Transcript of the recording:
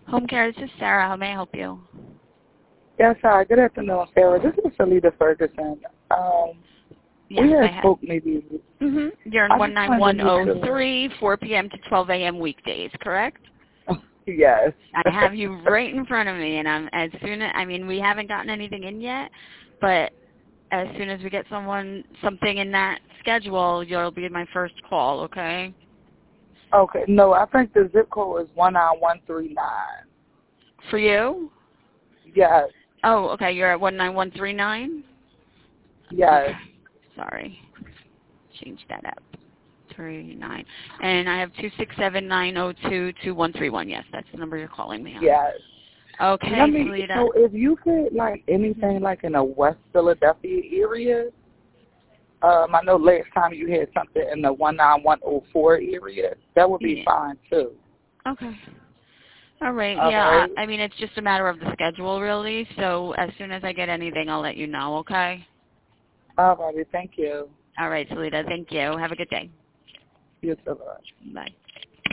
Home care, this is Sarah. How may I help you? Yes, hi. Good afternoon, Sarah. This is Salida Ferguson. Yes, we I had have. spoke maybe. You're in I just wanted to make 19103, 4 p.m. to 12 a.m. weekdays, correct? sure. Yes. I have you right in front of me, and we haven't gotten anything in yet, but as soon as we get something in that schedule, you'll be my first call, okay? Okay. No, I think the zip code is 19139. For you? Yes. Oh, okay. You're at 19139? Yes. Okay. Sorry. Change that up. 39. And I have 267-902-2131. Yes, that's the number you're calling me on. Yes. Okay, Salida. So if you could, like, anything like in the West Philadelphia area, I know last time you had something in the 19104 area. That would be fine, too. Okay. All right. All Yeah, right. it's just a matter of the schedule, really. So as soon as I get anything, I'll let you know, okay? All righty. Thank you. All right, Salida. Thank you. Have a good day. You too. Bye.